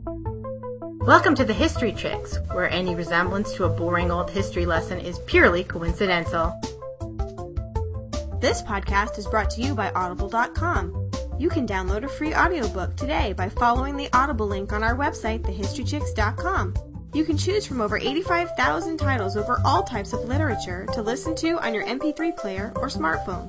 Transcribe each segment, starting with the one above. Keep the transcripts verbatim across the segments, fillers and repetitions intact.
Welcome to the History Chicks, where any resemblance to a boring old history lesson is purely coincidental. This podcast is brought to you by Audible dot com. You can download a free audiobook today by following the Audible link on our website, the history chicks dot com. You can choose from over eighty-five thousand titles over all types of literature to listen to on your M P three player or smartphone.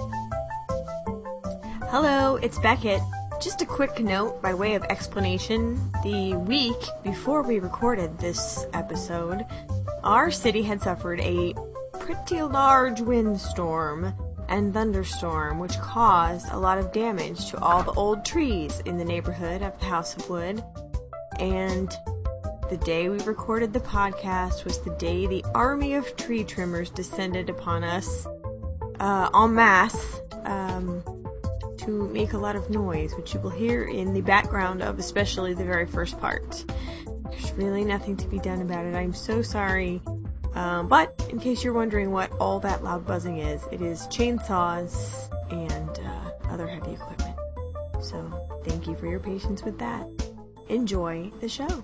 Hello, it's Beckett. Just a quick note by way of explanation. The week before we recorded this episode, our city had suffered a pretty large windstorm and thunderstorm, which caused a lot of damage to all the old trees in the neighborhood of the House of Wood. And the day we recorded the podcast was the day the army of tree trimmers descended upon us uh, en masse, um, to make a lot of noise, which you will hear in the background of especially the very first part. There's really nothing to be done about it. I'm so sorry. Um, but in case you're wondering what all that loud buzzing is, it is chainsaws and uh, other heavy equipment. So thank you for your patience with that. Enjoy the show.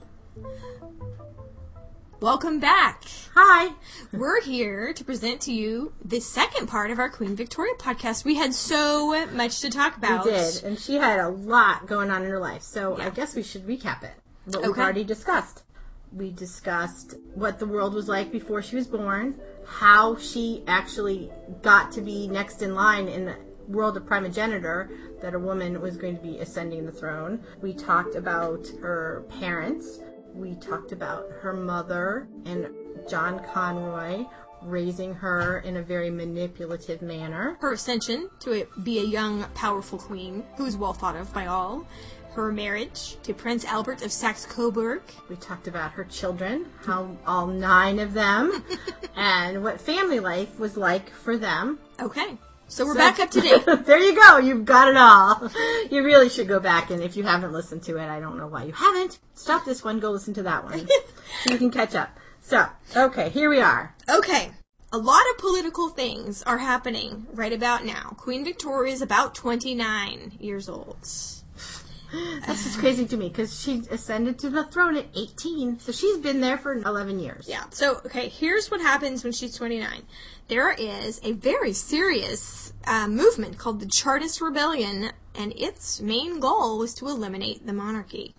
Welcome back. Hi. We're here to present to you the second part of our Queen Victoria podcast. We had so much to talk about. We did, and she had a lot going on in her life, so yeah. I guess we should recap it. What okay. we've already discussed. We discussed what the world was like before she was born, how she actually got to be next in line in the world of primogeniture, that a woman was going to be ascending the throne. We talked about her parents. We talked about her mother and John Conroy raising her in a very manipulative manner. Her ascension to be a young, powerful queen who was well thought of by all. Her marriage to Prince Albert of Saxe-Coburg. We talked about her children, how all nine of them, and what family life was like for them. Okay. So we're so, back up to date. There you go. You've got it all. You really should go back, and if you haven't listened to it, I don't know why you haven't. Stop this one, go listen to that one, so you can catch up. So, okay, here we are. Okay. A lot of political things are happening right about now. Queen Victoria is about twenty-nine years old. That's just crazy to me, because she ascended to the throne at eighteen, so she's been there for eleven years. Yeah, so, okay, here's what happens when she's twenty-nine. There is a very serious uh, movement called the Chartist Rebellion, and its main goal was to eliminate the monarchy.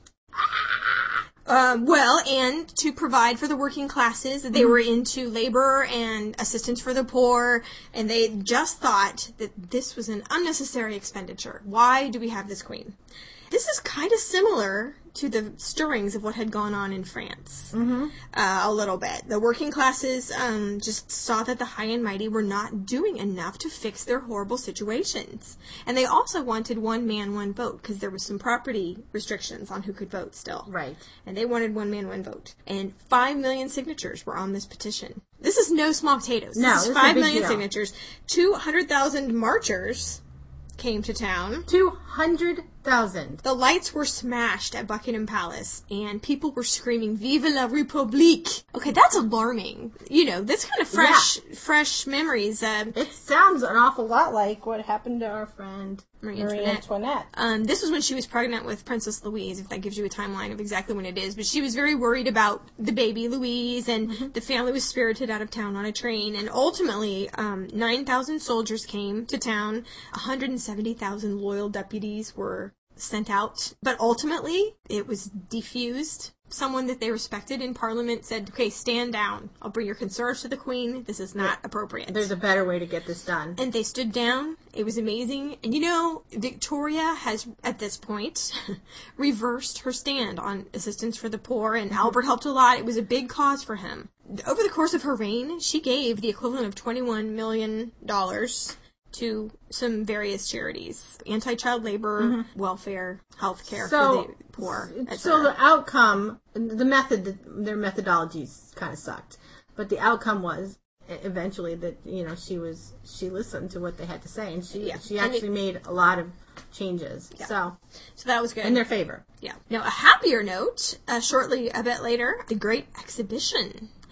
Uh, well, and to provide for the working classes. They were into labor and assistance for the poor, and they just thought that this was an unnecessary expenditure. Why do we have this queen? This is kind of similar to the stirrings of what had gone on in France, mm-hmm. uh, a little bit. The working classes um, just saw that the high and mighty were not doing enough to fix their horrible situations. And they also wanted one man, one vote, because there was some property restrictions on who could vote still. Right. And they wanted one man, one vote. And five million signatures were on this petition. This is no small potatoes. No, this is this five is a big million deal. signatures. two hundred thousand marchers came to town. two hundred thousand. The lights were smashed at Buckingham Palace, and people were screaming, "Vive la République!" Okay, that's alarming. You know, that's kind of fresh, yeah. fresh memories. Um, it sounds an awful lot like what happened to our friend Marie Marie Antoinette. Antoinette. Um, this was when she was pregnant with Princess Louise, if that gives you a timeline of exactly when it is. But she was very worried about the baby Louise, and mm-hmm. the family was spirited out of town on a train. And ultimately, um, nine thousand soldiers came to town. one hundred seventy thousand loyal deputies were sent out. But ultimately, it was defused. Someone that they respected in Parliament said, okay, stand down. I'll bring your concerns to the Queen. This is not yeah. appropriate. There's a better way to get this done. And they stood down. It was amazing. And you know, Victoria has, at this point, reversed her stand on assistance for the poor, and mm-hmm. Albert helped a lot. It was a big cause for him. Over the course of her reign, she gave the equivalent of twenty-one million dollars to some various charities. Anti-child labor, mm-hmm. welfare, health care so, for the poor, et So cetera. the outcome, the method, their methodologies kind of sucked. But the outcome was, eventually, that, you know, she was, she listened to what they had to say, and she, yeah. she actually it, made a lot of changes. Yeah. So, so that was good. In their favor. Yeah. Now, a happier note, uh, shortly, a bit later, the Great Exhibition.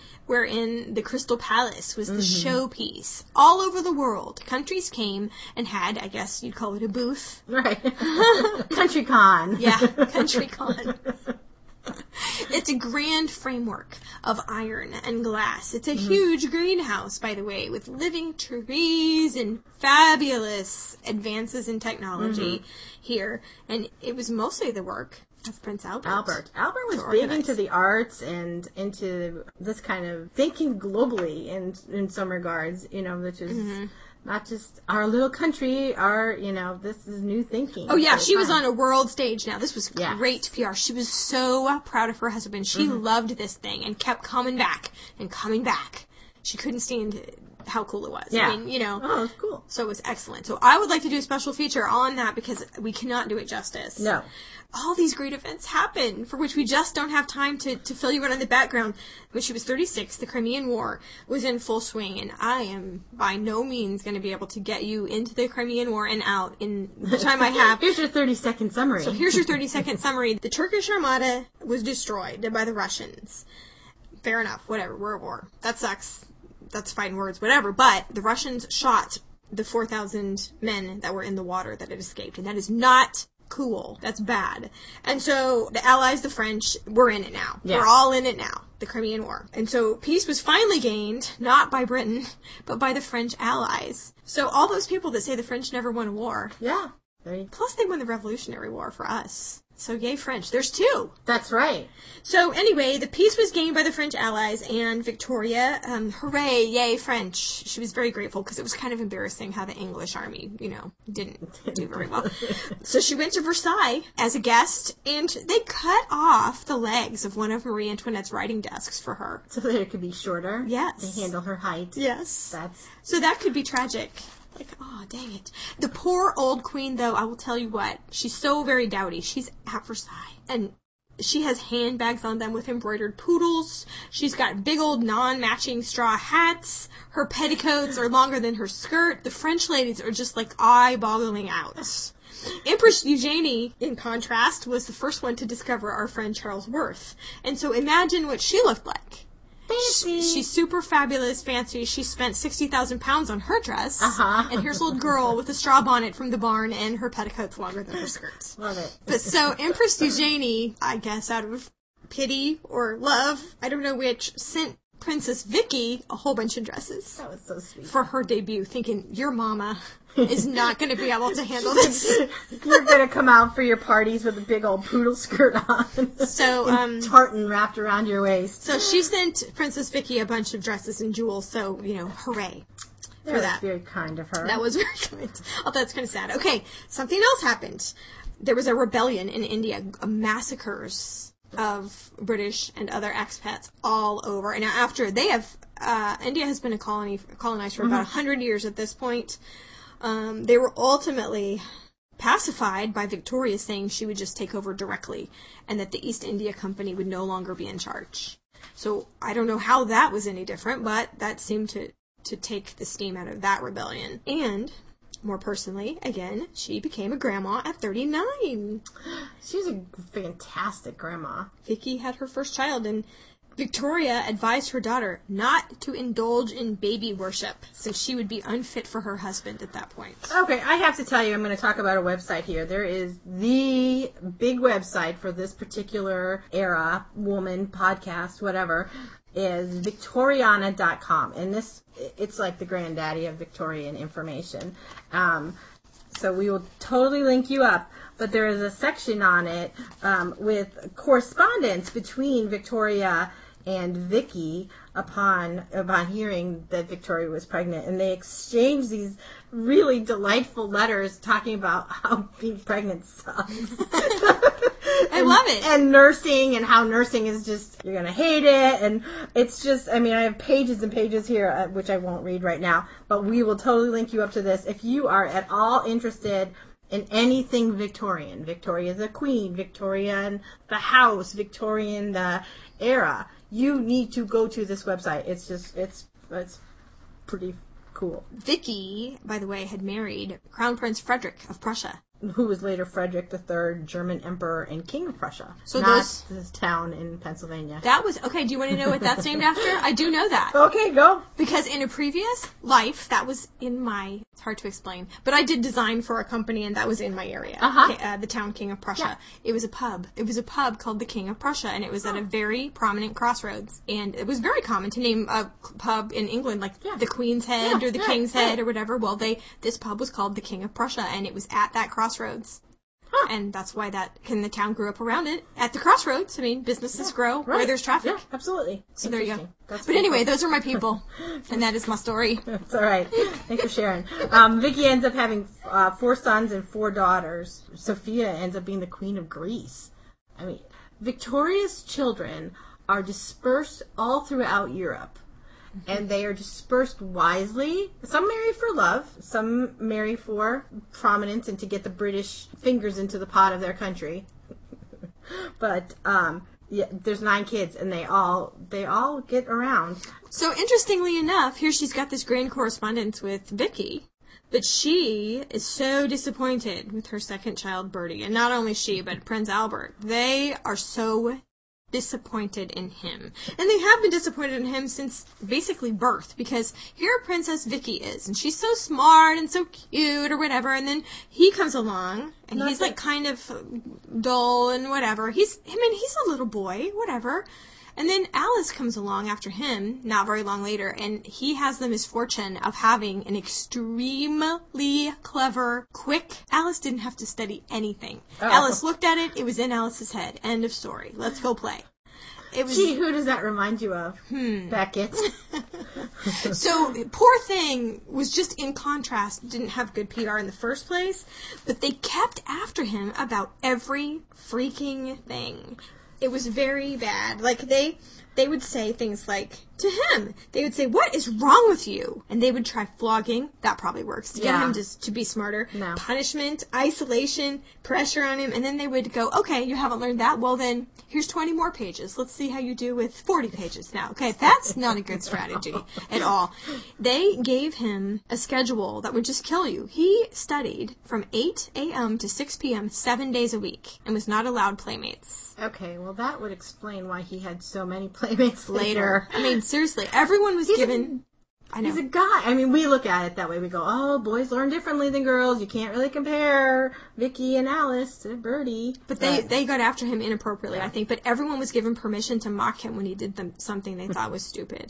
wherein the Crystal Palace was the Mm-hmm. showpiece. All over the world, countries came and had, I guess you'd call it a booth. Right. Country Con. Yeah, Country Con. It's a grand framework of iron and glass. It's a mm-hmm. huge greenhouse, by the way, with living trees and fabulous advances in technology mm-hmm. here. And it was mostly the work of Prince Albert. Albert. Albert was big into the arts and into this kind of thinking globally in in some regards, you know, which is mm-hmm. not just our little country, our, you know, this is new thinking. Oh, yeah, she was on a world stage now. This was yes. great P R. She was so proud of her husband. She mm-hmm. loved this thing and kept coming back and coming back. She couldn't stand how cool it was. Yeah. I mean, you know. Oh, it was cool. So it was excellent. So I would like to do a special feature on that because we cannot do it justice. No. All these great events happen for which we just don't have time to, to fill you in on the background. When she was thirty-six, the Crimean War was in full swing, and I am by no means going to be able to get you into the Crimean War and out in the time I have. Here's your thirty-second summary. So here's your thirty-second summary. The Turkish Armada was destroyed by the Russians. Fair enough. Whatever. We're at war. That sucks. That's fighting words. Whatever. But the Russians shot the four thousand men that were in the water that had escaped, and that is not cool. That's bad. And so the Allies, the French, we're in it now. Yeah. We're all in it now. The Crimean War. And so peace was finally gained, not by Britain, but by the French allies. So all those people that say the French never won a war. Yeah. Plus they won the Revolutionary War for us. So yay French. There's two. That's right. So anyway, the peace was gained by the French allies, and Victoria, um, hooray, yay French. She was very grateful because it was kind of embarrassing how the English army, you know, didn't do very well. So she went to Versailles as a guest, and they cut off the legs of one of Marie Antoinette's writing desks for her. So that it could be shorter? Yes. To handle her height? Yes. That's... So that could be tragic. Like, oh, dang it. The poor old queen, though, I will tell you what, she's so very dowdy. She's at Versailles, and she has handbags on them with embroidered poodles. She's got big old non-matching straw hats. Her petticoats are longer than her skirt. The French ladies are just, like, eye-boggling out. Empress Eugenie, in contrast, was the first one to discover our friend Charles Worth. And so imagine what she looked like. Fancy. She's super fabulous, fancy. She spent sixty thousand pounds on her dress. Uh-huh. And here's a little girl with a straw bonnet from the barn and her petticoats longer than her skirts. Love it. But so Empress Eugenie, I guess out of pity or love, I don't know which, sent Princess Vicky a whole bunch of dresses. That was so sweet. For her debut, thinking, your mama is not going to be able to handle this. You're going to come out for your parties with a big old poodle skirt on. So, um... tartan wrapped around your waist. So she sent Princess Vicky a bunch of dresses and jewels, so, you know, hooray. That for was that. very kind of her. That was very kind. Although that's kind of sad. Okay, something else happened. There was a rebellion in India, massacres of British and other expats all over. And after they have, uh, India has been a colony, colonized for mm-hmm. about a hundred years at this point. Um, they were ultimately pacified by Victoria saying she would just take over directly and that the East India Company would no longer be in charge. So I don't know how that was any different, but that seemed to, to take the steam out of that rebellion. And more personally, again, she became a grandma at thirty-nine. She was a fantastic grandma. Vicky had her first child, and Victoria advised her daughter not to indulge in baby worship, since she would be unfit for her husband at that point. Okay, I have to tell you, I'm going to talk about a website here. There is the big website for this particular era, woman, podcast, whatever, is Victoriana dot com. And this, it's like the granddaddy of Victorian information. Um, so we will totally link you up. But there is a section on it um, with correspondence between Victoria and Vicky upon upon hearing that Victoria was pregnant, and they exchanged these really delightful letters talking about how being pregnant sucks. I and, love it. And nursing, and how nursing is just, you're going to hate it, and it's just, I mean, I have pages and pages here, uh, which I won't read right now, but we will totally link you up to this. If you are at all interested in anything Victorian, Victoria the Queen, Victorian the house, Victorian the era, you need to go to this website. It's just, it's, it's pretty cool. Vicky, by the way, had married Crown Prince Frederick of Prussia. who was later Frederick the Third, German Emperor and King of Prussia. So not those, this town in Pennsylvania. That was, okay, do you want to know what that's named after? I do know that. Okay, go. Because in a previous life, that was in my, it's hard to explain, but I did design for a company and that was in my area. Uh-huh. Uh, the town King of Prussia. Yeah. It was a pub. It was a pub called the King of Prussia, and it was at a very prominent crossroads. And it was very common to name a pub in England like Yeah. the Queen's Head Yeah, or the yeah, King's yeah. Head or whatever. Well, they this pub was called the King of Prussia, and it was at that crossroads. Huh. And that's why that, and the town grew up around it. At the crossroads, I mean, businesses Yeah, grow right. where there's traffic. Yeah, absolutely. So there you go. Interesting. That's But pretty anyway, cool. those are my people. And that is my story. It's all right. Thanks for sharing. Um, Vicky ends up having uh, four sons and four daughters. Sophia ends up being the Queen of Greece. I mean, Victoria's children are dispersed all throughout Europe. And they are dispersed wisely. Some marry for love. Some marry for prominence and to get the British fingers into the pot of their country. But um, yeah, there's nine kids, and they all they all get around. So interestingly enough, here she's got this grand correspondence with Vicky. But she is so disappointed with her second child, Bertie. And not only she, but Prince Albert. They are so disappointed in him. And they have been disappointed in him since basically birth, because here Princess Vicky is, and she's so smart and so cute or whatever, and then he comes along, and Not he's that- like kind of dull and whatever. He's, I mean, he's a little boy, whatever. And then Alice comes along after him, not very long later, and he has the misfortune of having an extremely clever, quick... Alice didn't have to study anything. Oh. Alice looked at it, it was in Alice's head. End of story. Let's go play. It was... Gee, who does that remind you of? Hmm. Beckett. So, poor thing was just in contrast, didn't have good P R in the first place, but they kept after him about every freaking thing. It was very bad. Like, they they would say things like, to him, they would say, what is wrong with you? And they would try flogging. That probably works. To get Yeah. him to, to be smarter. No. Punishment, isolation, pressure on him. And then they would go, okay, you haven't learned that? Well, then, here's twenty more pages. Let's see how you do with forty pages now. Okay, that's not a good strategy at all. They gave him a schedule that would just kill you. He studied from eight a.m. to six p.m. seven days a week and was not allowed playmates. Okay, well, that would explain why he had so many playmates later. Later. I mean, seriously, everyone was He's given... I know. He's a guy. I mean, we look at it that way. We go, oh, boys learn differently than girls. You can't really compare Vicky and Alice to Bertie. But they, they got after him inappropriately, I think. But everyone was given permission to mock him when he did them, something they thought was stupid.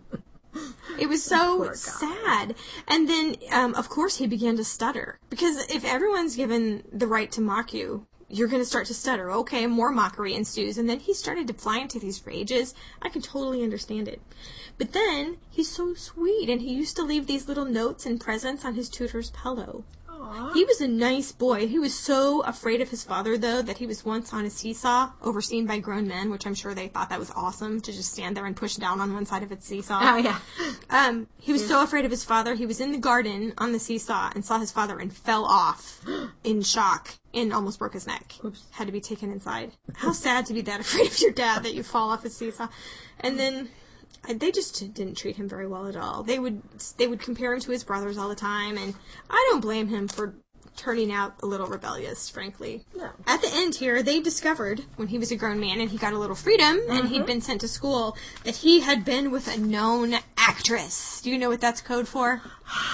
It was so Poor guy. sad. And then, um, of course, he began to stutter. Because if everyone's given the right to mock you, you're going to start to stutter. Okay, more mockery ensues. And then he started to fly into these rages. I can totally understand it. But then, he's so sweet, and he used to leave these little notes and presents on his tutor's pillow. Aww. He was a nice boy. He was so afraid of his father, though, that he was once on a seesaw, overseen by grown men, which I'm sure they thought that was awesome, to just stand there and push down on one side of its seesaw. Oh, yeah. Um, he was so afraid of his father, he was in the garden on the seesaw and saw his father and fell off in shock and almost broke his neck. Oops. Had to be taken inside. How sad to be that afraid of your dad that you fall off a seesaw. And then... They just didn't treat him very well at all. They would they would compare him to his brothers all the time, and I don't blame him for turning out a little rebellious, frankly. No. At the end here, they discovered, when he was a grown man and he got a little freedom, mm-hmm. and he'd been sent to school, that he had been with a known actress. Do you know what that's code for?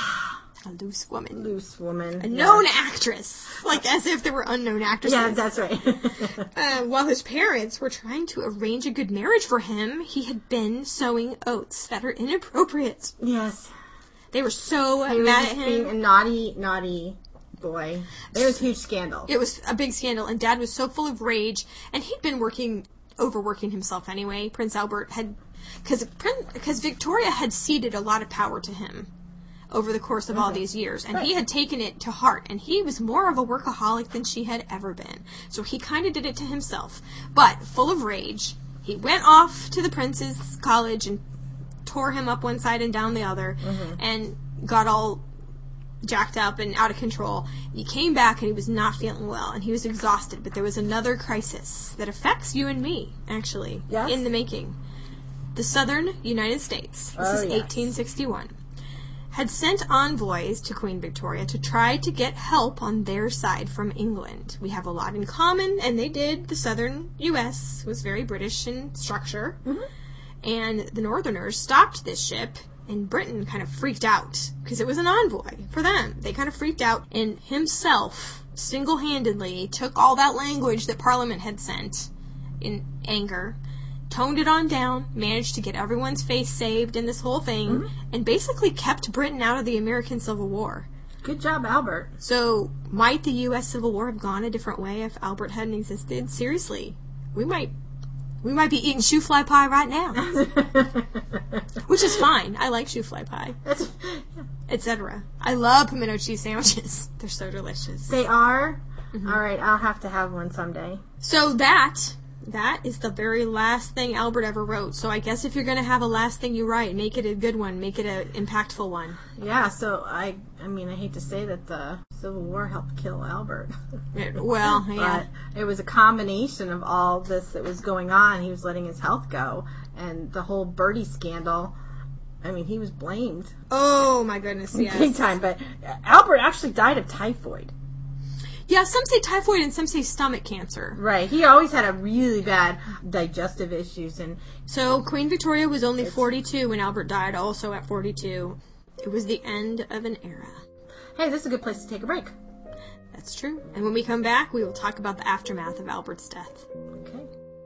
A loose woman. Loose woman. A known yeah. actress. Like, as if there were unknown actresses. Yeah, that's right. uh, while his parents were trying to arrange a good marriage for him, he had been sowing oats that are inappropriate. Yes. They were so He was mad just at him. being a naughty, naughty boy. It was a huge scandal. It was a big scandal, and Dad was so full of rage, and he'd been working, overworking himself anyway. Prince Albert had, because because Victoria had ceded a lot of power to him over the course of mm-hmm. all these years, and right. he had taken it to heart, and he was more of a workaholic than she had ever been. So he kind of did it to himself. But, full of rage, he went off to the prince's college and tore him up one side and down the other, mm-hmm. and got all jacked up and out of control. He came back and he was not feeling well, and he was exhausted, but there was another crisis that affects you and me, actually, yes. in the making. The southern United States. This oh, is yes. eighteen sixty-one. had sent envoys to Queen Victoria to try to get help on their side from England. We have a lot in common, and they did. The southern U S was very British in structure. Mm-hmm. And the Northerners stopped this ship, and Britain kind of freaked out, because it was an envoy for them. They kind of freaked out, and himself single-handedly took all that language that Parliament had sent in anger, toned it on down, managed to get everyone's face saved in this whole thing, mm-hmm. and basically kept Britain out of the American Civil War. Good job, Albert. So, might the U S Civil War have gone a different way if Albert hadn't existed? Seriously, we might... We might be eating shoe fly pie right now. Which is fine. I like shoe fly pie. et cetera. I love pimento cheese sandwiches. They're so delicious. They are? Mm-hmm. All right, I'll have to have one someday. So that, that is the very last thing Albert ever wrote. So I guess if you're going to have a last thing you write, make it a good one. Make it an impactful one. Yeah, so I, I mean, I hate to say that the Civil War helped kill Albert. Well, yeah. But it was a combination of all this that was going on. He was letting his health go. And the whole Bertie scandal, I mean, he was blamed. Oh, my goodness, yes. Big time. But Albert actually died of typhoid. Yeah, some say typhoid and some say stomach cancer. Right. He always had a really bad digestive issues. And so Queen Victoria was only forty-two when Albert died, also at forty-two. It was the end of an era. Hey, this is a good place to take a break. That's true. And when we come back, we will talk about the aftermath of Albert's death. Okay.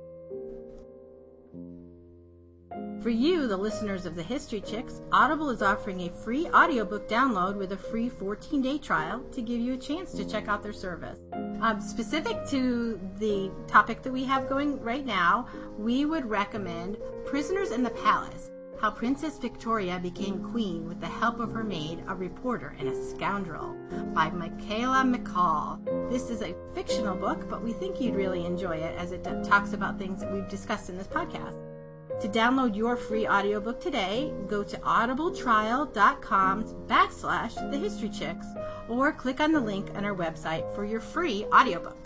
For you, the listeners of the History Chicks, Audible is offering a free audiobook download with a free fourteen-day trial to give you a chance to check out their service. Um, specific to the topic that we have going right now, we would recommend Prisoners in the Palace, How Princess Victoria Became Queen with the Help of Her Maid, a Reporter, and a Scoundrel by Michaela McCall. This is a fictional book, but we think you'd really enjoy it as it talks about things that we've discussed in this podcast. To download your free audiobook today, go to audibletrial.com backslash the History Chicks or click on the link on our website for your free audiobook.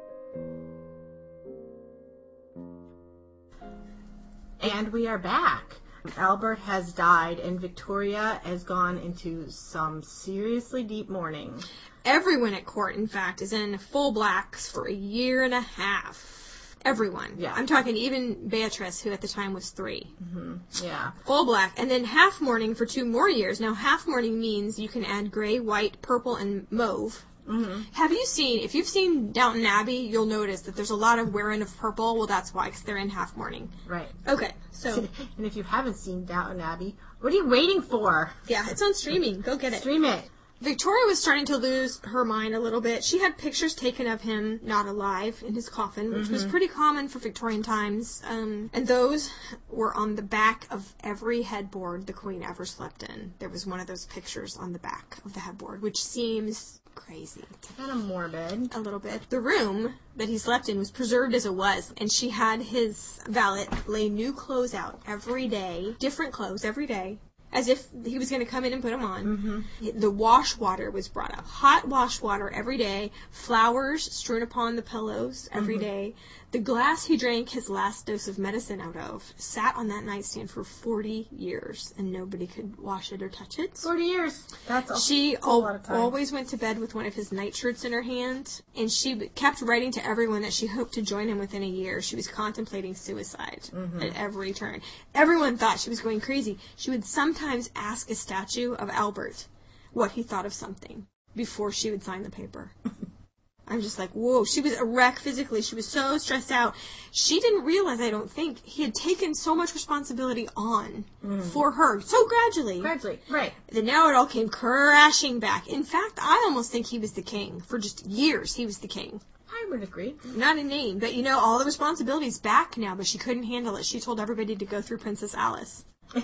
And we are back. Albert has died and Victoria has gone into some seriously deep mourning. Everyone at court, in fact, is in full blacks for a year and a half. Everyone. Yeah. I'm talking even Beatrice, who at the time was three. Mm-hmm. Yeah. Full black. And then half mourning for two more years. Now, half mourning means you can add gray, white, purple, and mauve. Mm-hmm. Have you seen, if you've seen Downton Abbey, you'll notice that there's a lot of wearing of purple. Well, that's why, because they're in half mourning. Right. Okay, so. And if you haven't seen Downton Abbey, what are you waiting for? Yeah, it's on streaming. Go get it. Stream it. Victoria was starting to lose her mind a little bit. She had pictures taken of him not alive in his coffin, which mm-hmm. was pretty common for Victorian times. Um, and those were on the back of every headboard the Queen ever slept in. There was one of those pictures on the back of the headboard, which seems crazy. Kind of morbid. A little bit. The room that he slept in was preserved as it was, and she had his valet lay new clothes out every day, different clothes every day, as if he was going to come in and put them on. Mm-hmm. The wash water was brought up. Hot wash water every day. Flowers strewn upon the pillows every mm-hmm. day. The glass he drank his last dose of medicine out of sat on that nightstand for forty years, and nobody could wash it or touch it. forty years. That's a, she that's a lot of time. Always went to bed with one of his nightshirts in her hand, and she kept writing to everyone that she hoped to join him within a year. She was contemplating suicide mm-hmm. at every turn. Everyone thought she was going crazy. She would sometimes ask a statue of Albert what he thought of something before she would sign the paper. I'm just like, whoa. She was a wreck physically. She was so stressed out. She didn't realize, I don't think, he had taken so much responsibility on mm. for her so gradually. Gradually, right. That now it all came crashing back. In fact, I almost think he was the king. For just years, he was the king. I would agree. Not a name, but you know, all the responsibility's back now, but she couldn't handle it. She told everybody to go through Princess Alice.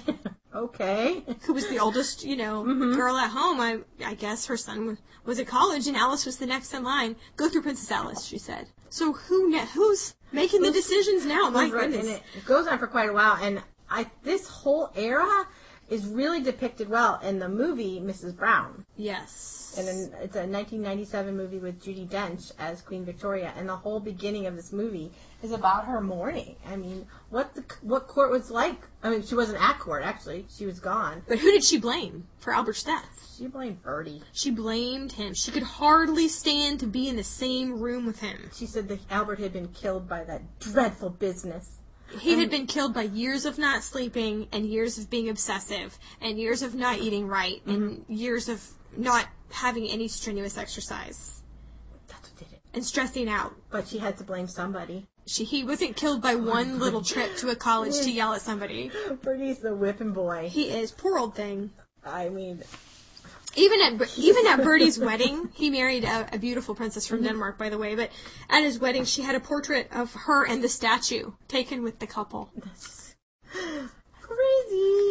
Okay. Who was the oldest, you know, mm-hmm. girl at home. I I guess her son was, was at college, and Alice was the next in line. Go through Princess Alice, she said. So who ne- who's making the decisions now? My right. goodness. And it goes on for quite a while, and I this whole era is really depicted well in the movie Missus Brown. Yes. And in, it's a nineteen ninety-seven movie with Judi Dench as Queen Victoria, and the whole beginning of this movie is about her mourning. I mean, what the what court was like. I mean, she wasn't at court, actually. She was gone. But who did she blame for Albert's death? She blamed Bertie. She blamed him. She could hardly stand to be in the same room with him. She said that Albert had been killed by that dreadful business. He um, had been killed by years of not sleeping, and years of being obsessive, and years of not eating right, mm-hmm. and years of not having any strenuous exercise. That's what did it. And stressing out. But she had to blame somebody. She He wasn't killed by one little trip to a college to yell at somebody. Bertie's the whipping boy. He is. Poor old thing. I mean... Even at even at Bertie's wedding, he married a, a beautiful princess from Denmark, by the way, but at his wedding, she had a portrait of her and the statue taken with the couple. That's crazy.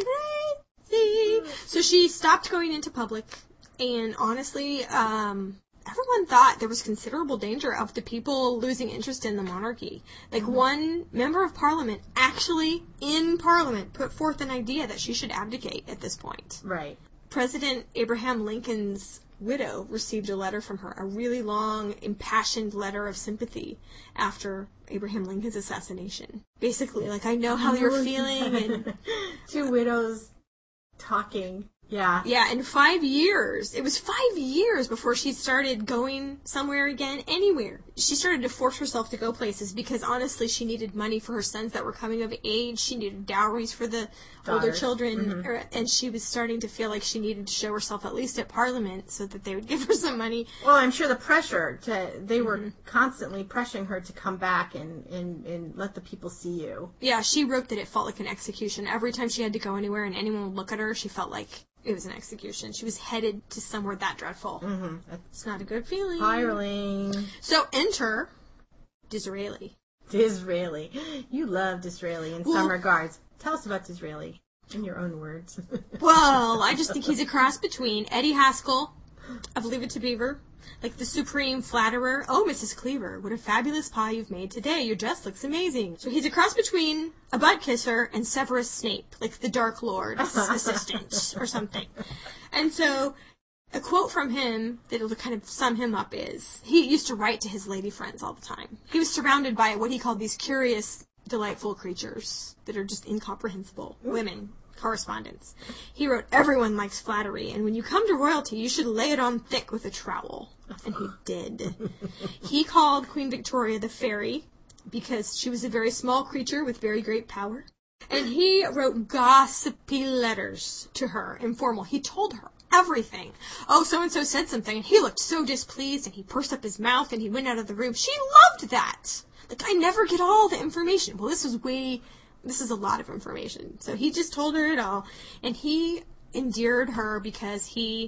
Crazy. So she stopped going into public, and honestly, um, everyone thought there was considerable danger of the people losing interest in the monarchy. Like, mm-hmm. one member of parliament actually, in parliament, put forth an idea that she should abdicate at this point. Right. President Abraham Lincoln's widow received a letter from her, a really long, impassioned letter of sympathy after Abraham Lincoln's assassination. Basically, like, I know how you're feeling. And two widows talking. Yeah. Yeah, in five years. It was five years before she started going somewhere again, anywhere. She started to force herself to go places because, honestly, she needed money for her sons that were coming of age. She needed dowries for the Daughters. older children. Mm-hmm. And she was starting to feel like she needed to show herself at least at Parliament so that they would give her some money. Well, I'm sure the pressure to, they were mm-hmm. constantly pressuring her to come back and, and, and let the people see you. Yeah, she wrote that it felt like an execution. Every time she had to go anywhere and anyone would look at her, she felt like it was an execution. She was headed to somewhere that dreadful. Mm-hmm. It's not a good feeling. Spiraling. So enter Disraeli. Disraeli. You love Disraeli in well, some regards. Tell us about Disraeli in your own words. Well, I just think he's a cross between Eddie Haskell of Leave It to Beaver, like the supreme flatterer. Oh, Missus Cleaver, what a fabulous pie you've made today. Your dress looks amazing. So he's a cross between a butt kisser and Severus Snape, like the Dark Lord's assistant or something. And so a quote from him that'll kind of sum him up is, he used to write to his lady friends all the time. He was surrounded by what he called these curious, delightful creatures that are just incomprehensible. Women. Correspondence. He wrote, everyone likes flattery, and when you come to royalty, you should lay it on thick with a trowel. And he did. He called Queen Victoria the fairy, because she was a very small creature with very great power. And he wrote gossipy letters to her, informal. He told her everything. Oh, so-and-so said something, and he looked so displeased, and he pursed up his mouth, and he went out of the room. She loved that. Like, I never get all the information. Well, this was way... This is a lot of information. So he just told her it all. And he endeared her because he...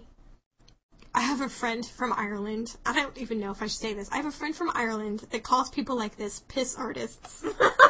I have a friend from Ireland. I don't even know if I should say this. I have a friend from Ireland that calls people like this piss artists.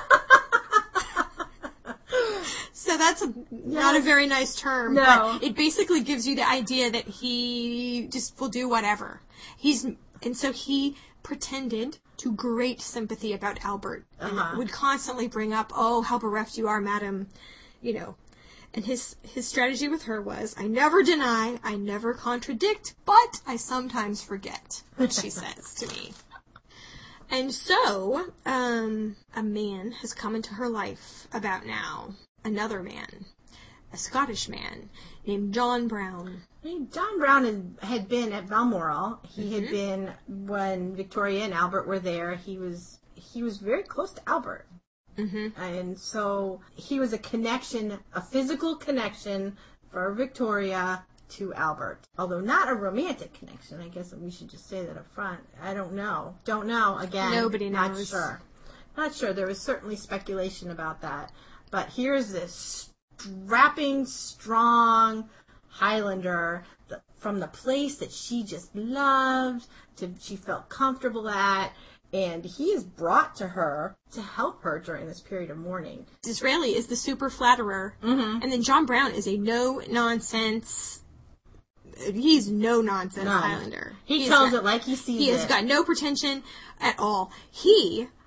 So that's a, yes. not a very nice term. No. But it basically gives you the idea that he just will do whatever. He's... And so he pretended to great sympathy about Albert, and uh-huh. would constantly bring up, oh, how bereft you are, madam, you know. And his, his strategy with her was, I never deny, I never contradict, but I sometimes forget, which she says to me. And so, um, a man has come into her life about now, another man, a Scottish man, named John Brown. I mean, John Brown had, had been at Balmoral. He mm-hmm. had been, when Victoria and Albert were there, he was he was very close to Albert. Mm-hmm. And so he was a connection, a physical connection for Victoria to Albert. Although not a romantic connection. I guess we should just say that up front. I don't know. Don't know. Again, nobody not knows. sure. Not sure. There was certainly speculation about that. But here's this strapping, strong Highlander the, from the place that she just loved, to she felt comfortable at, and he is brought to her to help her during this period of mourning. Disraeli is the super flatterer, mm-hmm. and then John Brown is a no-nonsense, he's no-nonsense no. Highlander. He, he tells not, it like he sees it. He has got no pretension at all. He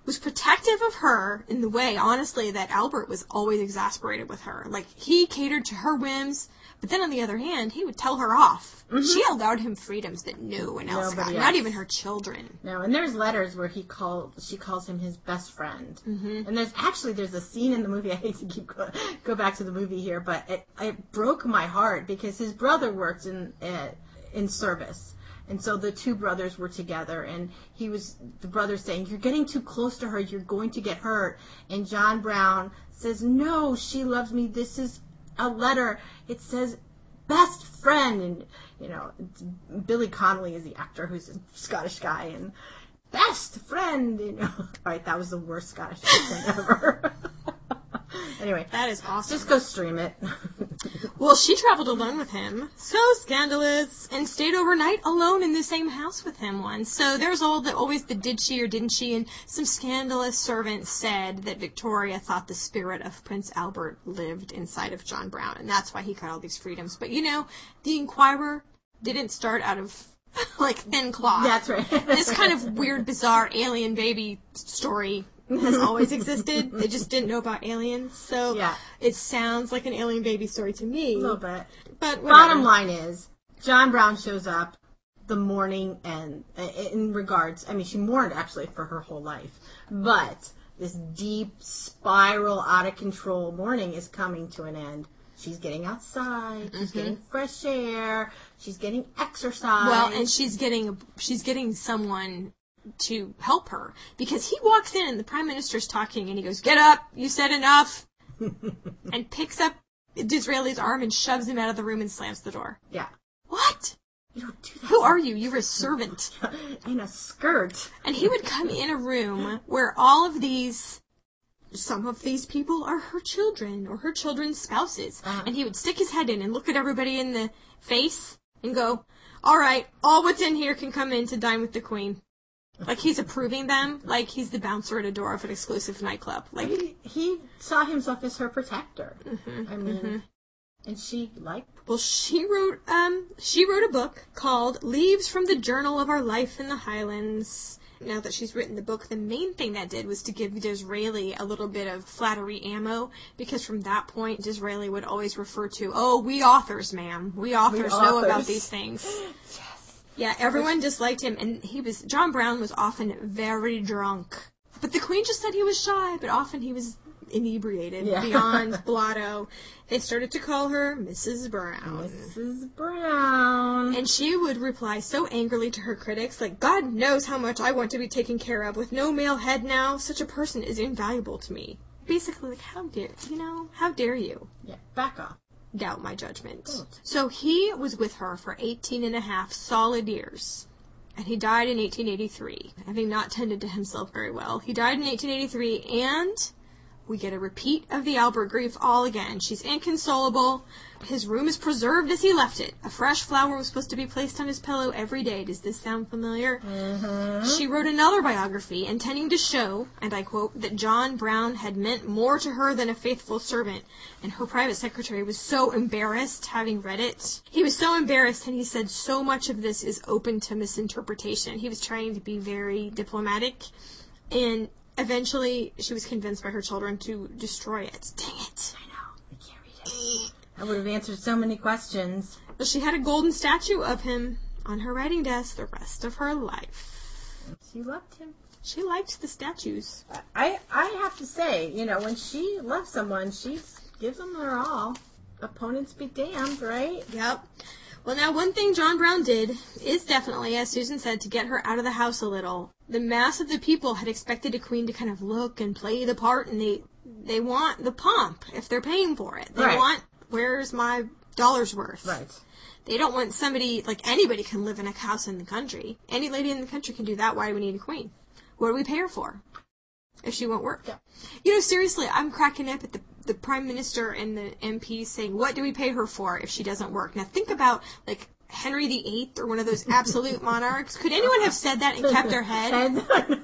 was protective of her in the way, honestly, that Albert was always exasperated with her. Like, he catered to her whims, but then on the other hand, he would tell her off. Mm-hmm. She allowed him freedoms that no one else Nobody got, else. Not even her children. No, and there's letters where he called, she calls him his best friend. Mm-hmm. And there's actually, there's a scene in the movie, I hate to keep go, go back to the movie here, but it, it broke my heart because his brother worked in, uh, in service. And so the two brothers were together, and he was, the brother saying, you're getting too close to her, you're going to get hurt. And John Brown says, no, she loves me, this is a letter. It says, best friend. And, you know, Billy Connolly is the actor who's a Scottish guy, and best friend, you know. All right, that was the worst Scottish accent ever. Anyway. That is awesome. Just go stream it. Well, she traveled alone with him. So scandalous. And stayed overnight alone in the same house with him once. So there's all the, always the did she or didn't she. And some scandalous servants said that Victoria thought the spirit of Prince Albert lived inside of John Brown. And that's why he got all these freedoms. But, you know, the Inquirer didn't start out of, like, thin cloth. That's right. This kind of weird, bizarre alien baby story has always existed. They just didn't know about aliens. So yeah. It sounds like an alien baby story to me. A little bit. But whatever. Bottom line is, John Brown shows up the morning, and in regards, I mean, she mourned actually for her whole life. But this deep, spiral, out of control mourning is coming to an end. She's getting outside. She's mm-hmm. getting fresh air. She's getting exercise. Well, and she's getting she's getting someone to help her, because he walks in and the Prime Minister's talking and he goes, get up, you said enough, and picks up Disraeli's arm and shoves him out of the room and slams the door. Yeah. What? You don't do that. Who are you? You're a servant. In a skirt. And he would come in a room where all of these, some of these people are her children or her children's spouses. Uh-huh. And he would stick his head in and look at everybody in the face and go, all right, all what's in here can come in to dine with the Queen. Like he's approving them, like he's the bouncer at a door of an exclusive nightclub. Like he, he saw himself as her protector. Mm-hmm, I mean, mm-hmm. and she liked. Well, she wrote um she wrote a book called Leaves from the Journal of Our Life in the Highlands. Now that she's written the book, the main thing that did was to give Disraeli a little bit of flattery ammo, because from that point, Disraeli would always refer to, oh, we authors, ma'am. We authors we know authors. about these things. Yes. Yeah, everyone disliked him, and he was, John Brown was often very drunk. But the Queen just said he was shy, but often he was inebriated, yeah. beyond blotto. They started to call her Missus Brown. Missus Brown. And she would reply so angrily to her critics, like, God knows how much I want to be taken care of. With no male head now, such a person is invaluable to me. Basically, like, how dare, you know, how dare you? Yeah, back off. Doubt my judgment. Good. So he was with her for eighteen and a half solid years. And he died in eighteen eighty-three, having not tended to himself very well. He died in eighteen eighty-three, and we get a repeat of the Albert grief all again. She's inconsolable. His room is preserved as he left it. A fresh flower was supposed to be placed on his pillow every day. Does this sound familiar? Mm-hmm. She wrote another biography intending to show, and I quote, that John Brown had meant more to her than a faithful servant. And her private secretary was so embarrassed having read it. He was so embarrassed, and he said so much of this is open to misinterpretation. He was trying to be very diplomatic, and eventually she was convinced by her children to destroy it. Dang it. I know. I can't read it. I would have answered so many questions. But she had a golden statue of him on her writing desk the rest of her life. She loved him. She liked the statues. I I have to say, you know, when she loves someone, she gives them her all. Opponents be damned, right? Yep. Well, now, one thing John Brown did is definitely, as Susan said, to get her out of the house a little. The mass of the people had expected a queen to kind of look and play the part, and they they want the pomp if they're paying for it. They right. want, where's my dollar's worth? Right. They don't want somebody, like anybody can live in a house in the country. Any lady in the country can do that. Why do we need a queen? What do we pay her for if she won't work? Yeah. You know, seriously, I'm cracking up at the, the Prime Minister and the M Ps saying, what do we pay her for if she doesn't work? Now think about, like, Henry the Eighth or one of those absolute monarchs. Could anyone have said that and kept their head?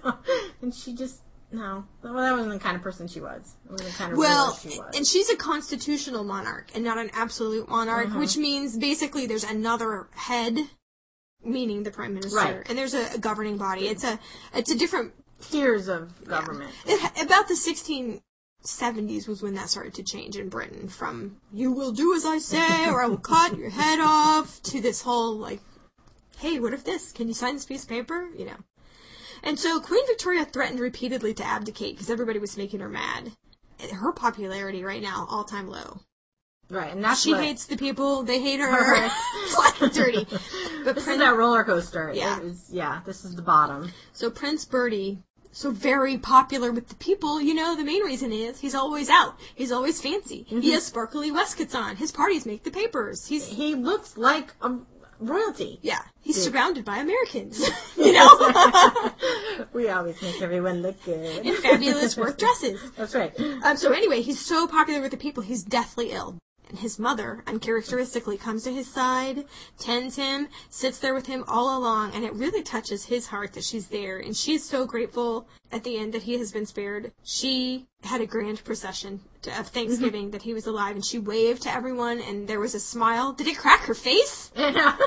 And she just, no. Well, that wasn't the kind of person she was. It wasn't the kind of well, ruler she was. And she's a constitutional monarch and not an absolute monarch, mm-hmm. which means basically there's another head, meaning the Prime Minister, right. and there's a, a governing body. It's a it's a different tiers of government. Yeah. It, about the sixteen seventies was when that started to change in Britain, from you will do as I say or I will cut your head off, to this whole, like, hey, what if this? Can you sign this piece of paper? You know. And so Queen Victoria threatened repeatedly to abdicate because everybody was making her mad. Her popularity right now, all-time low. Right, and that's She what... hates the people, they hate her. Flat and dirty. But this Prince... is that roller coaster. Yeah. It is, yeah, this is the bottom. So Prince Bertie, so very popular with the people, you know, the main reason is he's always out. He's always fancy. Mm-hmm. He has sparkly waistcoats on. His parties make the papers. He's He looks like a royalty. Yeah. He's Dude. surrounded by Americans. You know? We always make everyone look good. In fabulous work dresses. That's right. Um, so anyway, he's so popular with the people, he's deathly ill. And his mother, uncharacteristically, comes to his side, tends him, sits there with him all along, and it really touches his heart that she's there. And she's so grateful at the end that he has been spared. She had a grand procession to, of Thanksgiving mm-hmm. that he was alive, and she waved to everyone, and there was a smile. Did it crack her face? Yeah.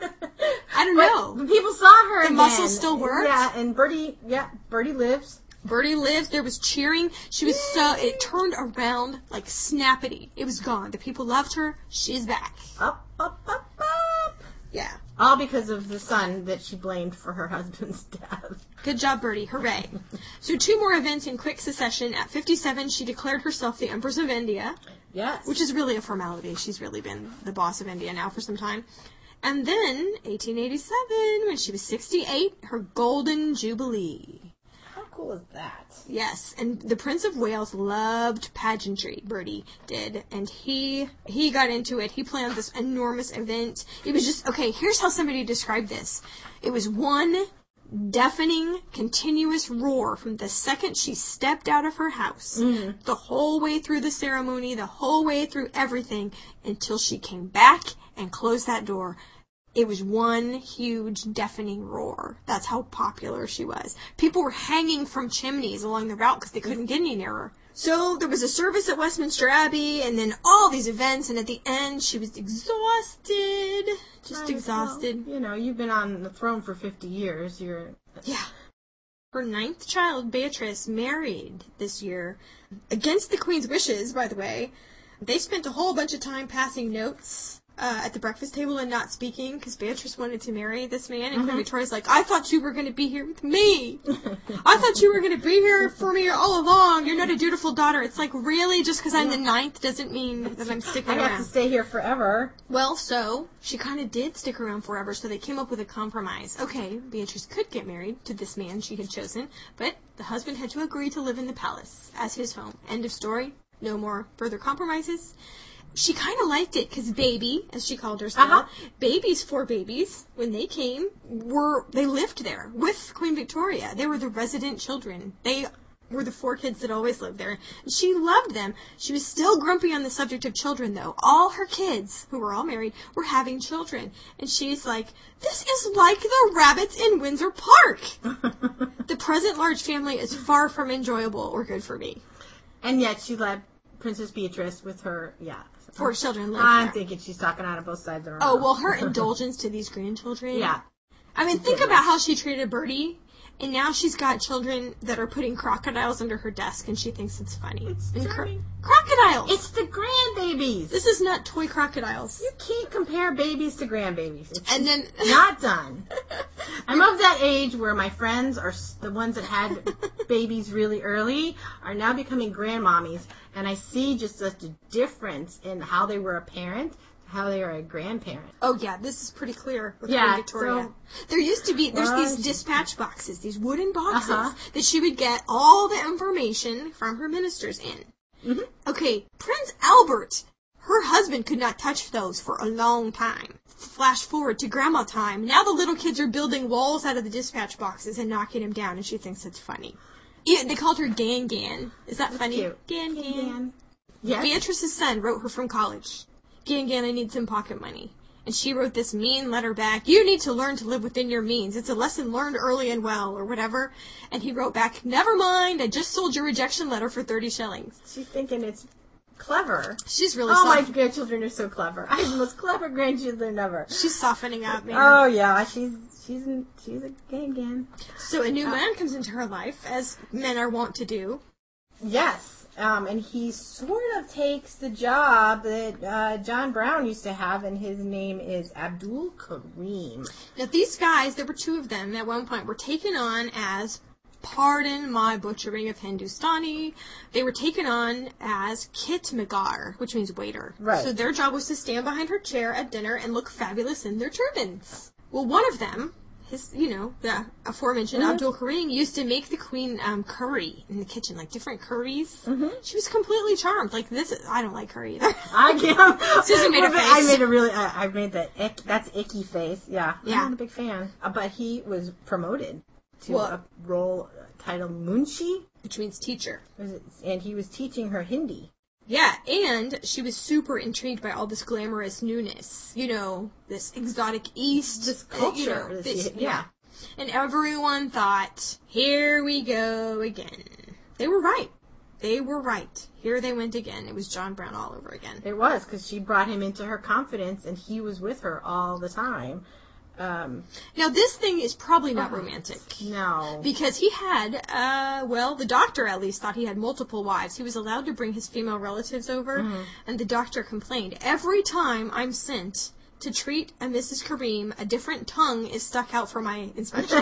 I don't but know. People saw her The again. muscles still worked? Yeah, and Bertie, yeah, Bertie lives. Bertie lives. There was cheering. She was so... It turned around like snappity. It was gone. The people loved her. She's back. Up, up, up, up. Yeah. All because of the son that she blamed for her husband's death. Good job, Bertie. Hooray. So two more events in quick succession. At fifty-seven, she declared herself the Empress of India. Yes. Which is really a formality. She's really been the boss of India now for some time. And then, eighteen eighty-seven, when she was sixty-eight, her Golden Jubilee. How cool is that? Yes, and the Prince of Wales loved pageantry, Bertie did, and he he got into it. He planned this enormous event. It was just, okay, here's how somebody described this. It was one deafening, continuous roar from the second she stepped out of her house, mm-hmm. the whole way through the ceremony, the whole way through everything, until she came back and closed that door. It was one huge, deafening roar. That's how popular she was. People were hanging from chimneys along the route because they couldn't get any nearer. So there was a service at Westminster Abbey, and then all these events, and at the end, she was exhausted. Just right, exhausted. Well, you know, you've been on the throne for fifty years. You're... Yeah. Her ninth child, Beatrice, married this year. Against the Queen's wishes, by the way. They spent a whole bunch of time passing notes Uh, at the breakfast table and not speaking because Beatrice wanted to marry this man, and mm-hmm. Queen Victoria's like, I thought you were going to be here with me. I thought you were going to be here for me all along. You're not a dutiful daughter. It's like, really? Just because I'm the ninth doesn't mean that I'm sticking I around. I have to stay here forever. Well, so she kind of did stick around forever, so they came up with a compromise. Okay, Beatrice could get married to this man she had chosen, but the husband had to agree to live in the palace as his home. End of story. No more further compromises. She kind of liked it because Baby, as she called herself, uh-huh. Baby's four babies, when they came, were they lived there with Queen Victoria. They were the resident children. They were the four kids that always lived there. And she loved them. She was still grumpy on the subject of children, though. All her kids, who were all married, were having children. And she's like, this is like the rabbits in Windsor Park. The present large family is far from enjoyable or good for me. And yet she let Princess Beatrice with her, yeah. Four children live I'm there. thinking she's talking out of both sides of her Oh, mouth. well, her indulgence to these grandchildren. Yeah. I mean, think about how she treated Bertie, and now she's got children that are putting crocodiles under her desk, and she thinks it's funny. It's and charming. Cro- crocodiles! It's the grandbabies! This is not toy crocodiles. You can't compare babies to grandbabies. It's and then not done. I'm of that age where my friends are the ones that had babies really early are now becoming grandmommies, and I see just such a difference in how they were a parent to how they are a grandparent. Oh yeah, this is pretty clear with yeah, Queen Victoria. So, there used to be, there's well, these dispatch boxes, these wooden boxes, uh-huh. that she would get all the information from her ministers in. Mm-hmm. Okay, Prince Albert, her husband could not touch those for a long time. Flash forward to grandma time. Now the little kids are building walls out of the dispatch boxes and knocking them down, and she thinks it's funny. Yeah, they called her Gan Gan. Is that That's funny? Cute. Gan Gan. Gan. Yes. Beatrice's son wrote her from college. Gan Gan, I need some pocket money. And she wrote this mean letter back. You need to learn to live within your means. It's a lesson learned early and well, or whatever. And he wrote back, never mind, I just sold your rejection letter for thirty shillings. She's thinking it's clever. She's really Oh, soft- my grandchildren are so clever. I have the most clever grandchildren ever. She's softening up, man. Oh, yeah. She's she's she's a gay again. So a new uh, man comes into her life, as men are wont to do. Yes. Um, and he sort of takes the job that uh, John Brown used to have, and his name is Abdul Karim. Now, these guys, there were two of them at one point, were taken on as, pardon my butchering of Hindustani, they were taken on as Khitmagar, which means waiter. Right. So their job was to stand behind her chair at dinner and look fabulous in their turbans. Well, one of them, his, you know, the aforementioned mm-hmm. Abdul Karim, used to make the queen um, curry in the kitchen, like different curries. Mm-hmm. She was completely charmed. Like, this is, I don't like curry either. I can't. Susan made a face. I made a really, I, I made that, ick, that's icky face. Yeah. Yeah. I'm not a big fan. Uh, but he was promoted to well, a role titled Munshi, which means teacher. And he was teaching her Hindi. Yeah, and she was super intrigued by all this glamorous newness. You know, this exotic East. This culture. Uh, you know, this, yeah. yeah. And everyone thought, here we go again. They were right. They were right. Here they went again. It was John Brown all over again. It was, because she brought him into her confidence, and he was with her all the time. Um, now, this thing is probably not uh, romantic. No. Because he had, uh, well, the doctor at least thought he had multiple wives. He was allowed to bring his female relatives over, mm-hmm. and the doctor complained, every time I'm sent to treat a Missus Karim, a different tongue is stuck out for my inspection.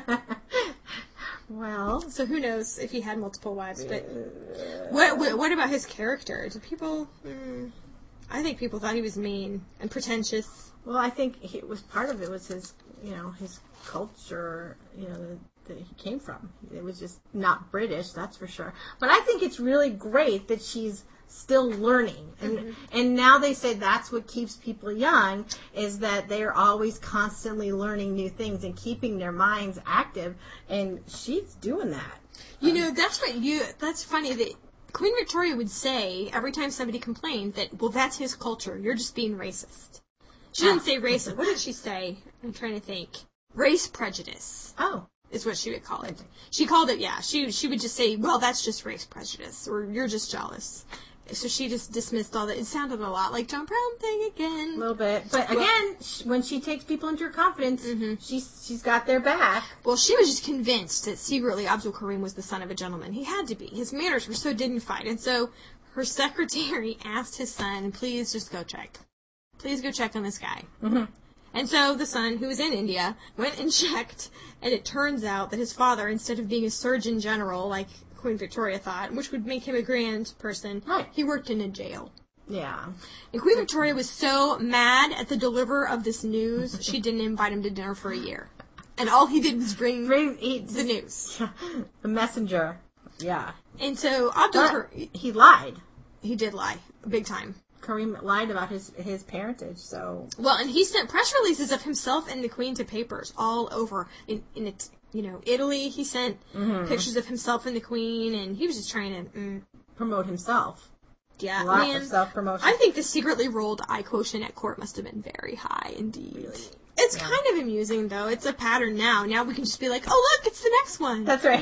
Well. So who knows if he had multiple wives, but uh, what, what what about his character? Did people, mm, I think people thought he was mean and pretentious. Well, I think he, it was part of it was his, you know, his culture, you know, that, that he came from. It was just not British, that's for sure. But I think it's really great that she's still learning. And mm-hmm. and now they say that's what keeps people young, is that they're always constantly learning new things and keeping their minds active. And she's doing that. You um, know, that's what you, that's funny that Queen Victoria would say every time somebody complained that, well, that's his culture. You're just being racist. She didn't say racist. What did she say? I'm trying to think. Race prejudice. Oh. Is what she would call it. She called it, yeah. She she would just say, well, that's just race prejudice, or you're just jealous. So she just dismissed all that. It sounded a lot like John Brown thing again. A little bit. But well, again, when she takes people into her confidence, mm-hmm. she's, she's got their back. Well, she was just convinced that secretly Abdul Karim was the son of a gentleman. He had to be. His manners were so dignified. And so her secretary asked his son, please just go check. Please go check on this guy. Mm-hmm. And so the son, who was in India, went and checked, and it turns out that his father, instead of being a surgeon general like Queen Victoria thought, which would make him a grand person, right. he worked in a jail. Yeah. And Queen Victoria was so mad at the deliverer of this news, she didn't invite him to dinner for a year. And all he did was bring, bring he, the news. The messenger. Yeah. And so Abdul Karim... He lied. He did lie. Big time. Karim lied about his his parentage, so... Well, and he sent press releases of himself and the Queen to papers all over. In, in it, you know, Italy, he sent mm-hmm. pictures of himself and the Queen, and he was just trying to... Mm, promote himself. Yeah, a lot man, of self-promotion. I think the secretly rolled eye quotient at court must have been very high, indeed. Really? It's yeah. kind of amusing, though. It's a pattern now. Now we can just be like, oh, look, it's the next one. That's right.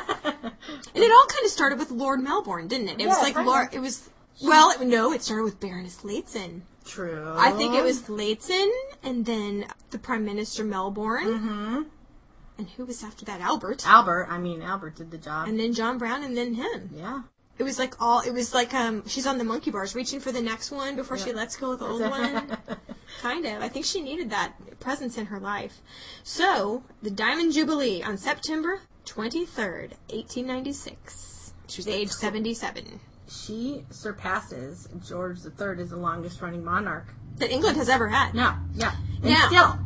And it all kind of started with Lord Melbourne, didn't it? It yeah, was like Lord... It was... Well, it, no, it started with Baroness Lehzen. True. I think it was Lehzen, and then the Prime Minister Melbourne. Mm-hmm. And who was after that? Albert. Albert. I mean, Albert did the job. And then John Brown, and then him. Yeah. It was like all, it was like, um, she's on the monkey bars, reaching for the next one before yeah. she lets go of the old one. Kind of. I think she needed that presence in her life. So, the Diamond Jubilee on September twenty-third, eighteen ninety-six. She was age seventy-seven. She surpasses George the Third as the longest-running monarch that England has ever had. No, yeah. And now, still.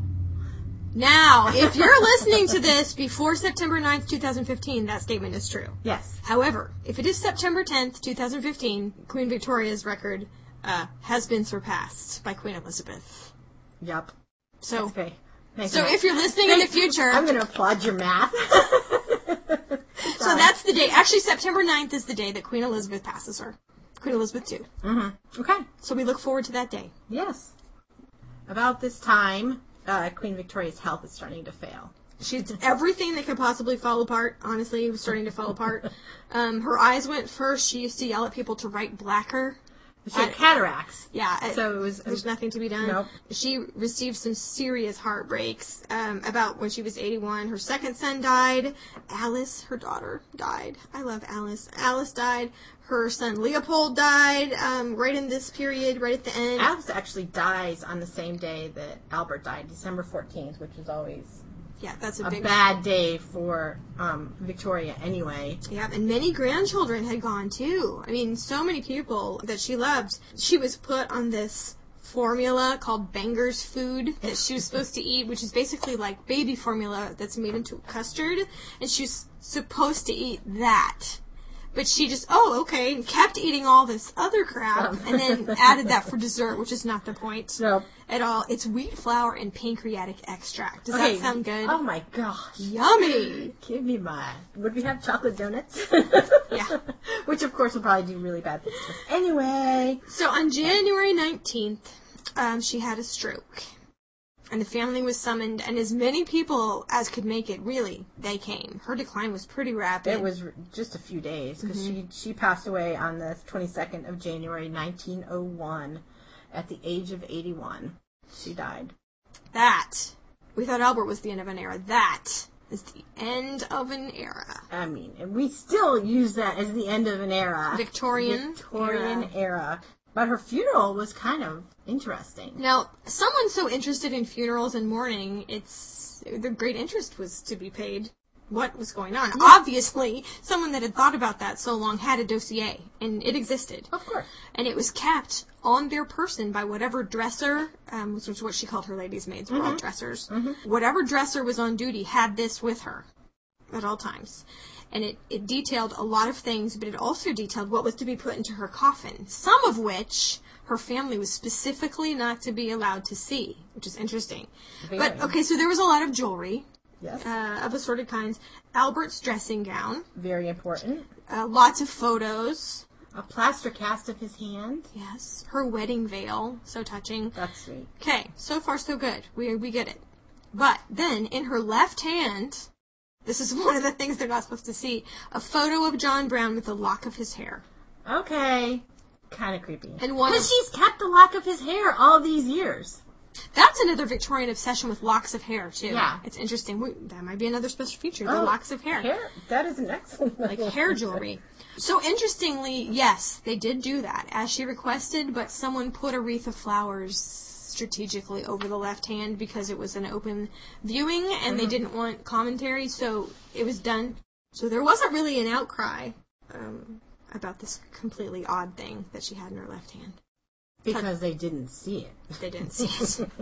Now, if you're listening to this before September ninth, twenty fifteen, that statement is true. Yes. However, if it is September tenth, twenty fifteen, Queen Victoria's record uh, has been surpassed by Queen Elizabeth. Yep. So, okay. so if you're listening in the future... I'm going to applaud your math. So that's the day. Actually, September ninth is the day that Queen Elizabeth passes her. Queen Elizabeth the Second. Mm-hmm. Okay. So we look forward to that day. Yes. About this time, uh, Queen Victoria's health is starting to fail. She's everything that could possibly fall apart, honestly, was starting to fall apart. Um, her eyes went first. She used to yell at people to write blacker. She had cataracts. Yeah. So it was... There's nothing to be done. Nope. She received some serious heartbreaks um, about when she was eighty-one. Her second son died. Alice, her daughter, died. I love Alice. Alice died. Her son Leopold died um, right in this period, right at the end. Alice actually dies on the same day that Albert died, December fourteenth, which is always... Yeah, that's a, a big... bad day for um, Victoria anyway. Yeah, and many grandchildren had gone too. I mean, so many people that she loved. She was put on this formula called Banger's Food that she was supposed to eat, which is basically like baby formula that's made into custard. And she was supposed to eat that. But she just, oh, okay, and kept eating all this other crap, um. and then added that for dessert, which is not the point nope. at all. It's wheat flour and pancreatic extract. Does okay. that sound good? Oh, my gosh. Yummy. Give me my... Would we have chocolate donuts? Yeah. Which, of course, will probably do really bad things to us. Anyway. So, on January nineteenth, um, she had a stroke. And the family was summoned, and as many people as could make it, really, they came. Her decline was pretty rapid. It was just a few days, because mm-hmm. she, she passed away on the twenty-second of January, nineteen oh one, at the age of eighty-one. She died. That, we thought Albert was the end of an era. That is the end of an era. I mean, and we still use that as the end of an era. Victorian Victorian era. era. But her funeral was kind of interesting. Now, someone so interested in funerals and mourning, it's the great interest was to be paid. What was going on? Yeah. Obviously, someone that had thought about that so long had a dossier, and it existed. Of course. And it was kept on their person by whatever dresser, um, which was what she called her ladies' maids, were mm-hmm. all dressers. Mm-hmm. Whatever dresser was on duty had this with her at all times. And it, it detailed a lot of things, but it also detailed what was to be put into her coffin, some of which her family was specifically not to be allowed to see, which is interesting. Very. But, okay, so there was a lot of jewelry. Yes. Uh, of assorted kinds. Albert's dressing gown. Very important. Uh, lots of photos. A plaster cast of his hand. Yes. Her wedding veil. So touching. That's sweet. Okay, so far so good. We we get it. But then, in her left hand... This is one of the things they're not supposed to see. A photo of John Brown with a lock of his hair. Okay. Kind of creepy. And one Because she's kept the lock of his hair all these years. That's another Victorian obsession with locks of hair, too. Yeah. It's interesting. We, that might be another special feature, oh, the locks of hair. Hair? That is an excellent Like hair jewelry. So, interestingly, yes, they did do that, as she requested, but someone put a wreath of flowers strategically over the left hand because it was an open viewing and mm-hmm. they didn't want commentary, so it was done. So there wasn't really an outcry um, about this completely odd thing that she had in her left hand. Because they didn't see it. They didn't see it.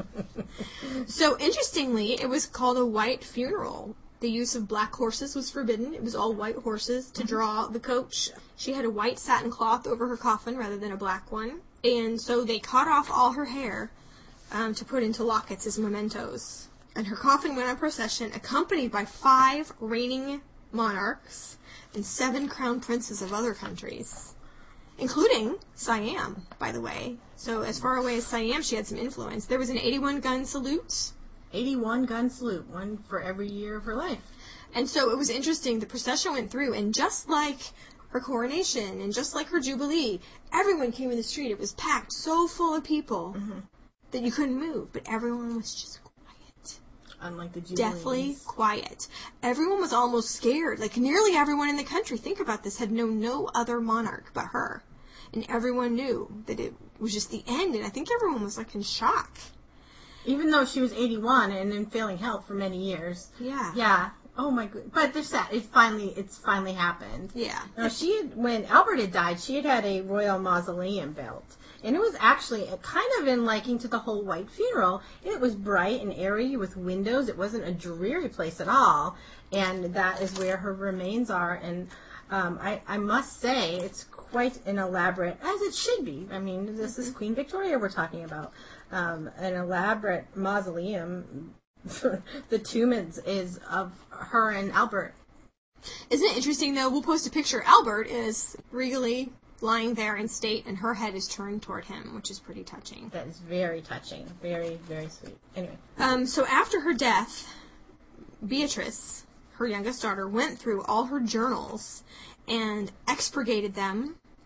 So interestingly, it was called a white funeral. The use of black horses was forbidden. It was all white horses to draw the coach. She had a white satin cloth over her coffin rather than a black one. And so they cut off all her hair Um, to put into lockets as mementos. And her coffin went on procession, accompanied by five reigning monarchs and seven crown princes of other countries, including Siam, by the way. So as far away as Siam, she had some influence. There was an eighty-one gun salute. eighty-one gun salute, one for every year of her life. And so it was interesting, the procession went through, and just like her coronation, and just like her jubilee, everyone came in the street. It was packed, so full of people. Mm-hmm. That you couldn't move, but everyone was just quiet. Unlike the Jubilees. Deathly quiet. Everyone was almost scared. Like, nearly everyone in the country, think about this, had known no other monarch but her. And everyone knew that it was just the end, and I think everyone was, like, in shock. Even though she was eighty-one and in failing health for many years. Yeah. Yeah. Oh my god! But they're sad. It finally, it's finally happened. Yeah. Now she had, when Albert had died, she had had a royal mausoleum built, and it was actually kind of in liking to the whole white funeral. It was bright and airy with windows. It wasn't a dreary place at all, and that is where her remains are. And um, I, I must say, it's quite an elaborate, as it should be. I mean, this mm-hmm. is Queen Victoria we're talking about. Um, an elaborate mausoleum. The tomb is, is of her and Albert. Isn't it interesting, though? We'll post a picture. Albert is regally lying there in state, and her head is turned toward him, which is pretty touching. That is very touching. Very, very sweet. Anyway. Um, so after her death, Beatrice, her youngest daughter, went through all her journals and expurgated them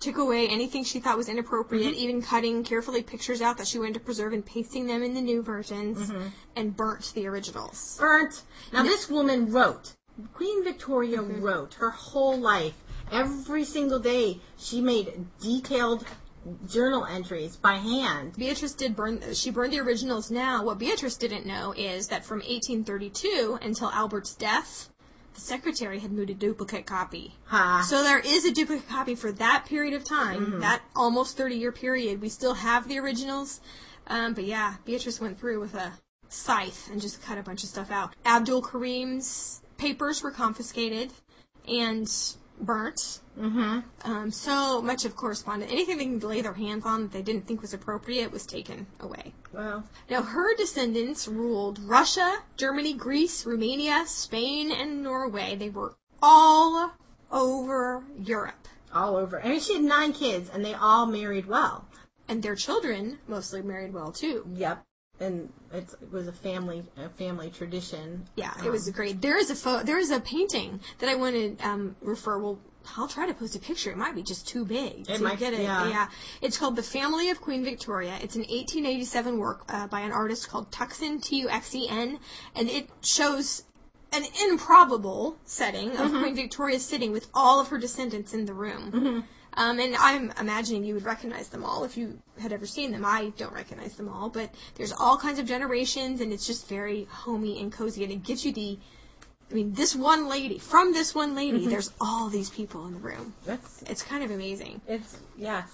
took away anything she thought was inappropriate, mm-hmm. even cutting carefully pictures out that she wanted to preserve and pasting them in the new versions, mm-hmm. and burnt the originals. Burnt. Now, no. This woman wrote. Queen Victoria mm-hmm. wrote her whole life. Every single day, she made detailed journal entries by hand. Beatrice did burn, she burned the originals. Now, what Beatrice didn't know is that from eighteen thirty-two until Albert's death, the secretary had moved a duplicate copy. Huh. So there is a duplicate copy for that period of time, mm-hmm. that almost thirty-year period. We still have the originals. Um, but yeah, Beatrice went through with a scythe and just cut a bunch of stuff out. Abdul Karim's papers were confiscated and burnt. Mm-hmm. Um, so much of correspondence, anything they could lay their hands on that they didn't think was appropriate was taken away. Wow. Now, her descendants ruled Russia, Germany, Greece, Romania, Spain, and Norway. They were all over Europe. All over. I mean, she had nine kids, and they all married well. And their children mostly married well, too. Yep. And it's, it was a family a family tradition. Yeah, um, it was great. There is a pho- there is a painting that I want to um, refer. Well, I'll try to post a picture. It might be just too big it to might, get it. Yeah. yeah, it's called The Family of Queen Victoria. It's an eighteen eighty-seven work uh, by an artist called Tuxen, T U X E N, and it shows an improbable setting of mm-hmm. Queen Victoria sitting with all of her descendants in the room. Mm-hmm. Um, and I'm imagining you would recognize them all if you had ever seen them. I don't recognize them all, but there's all kinds of generations, and it's just very homey and cozy, and it gives you the, I mean, this one lady, from this one lady, mm-hmm. there's all these people in the room. That's, it's kind of amazing. It's, yes.